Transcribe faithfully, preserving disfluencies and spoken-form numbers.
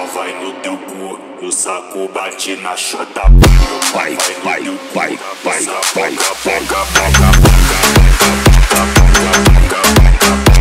vai no teu cu, o saco bate na chota. Vai, vai, vai, vai, vai, vai, vai, vai, vai, vai, vai, vai, vai, vai, vai, vai, vai, vai, vai,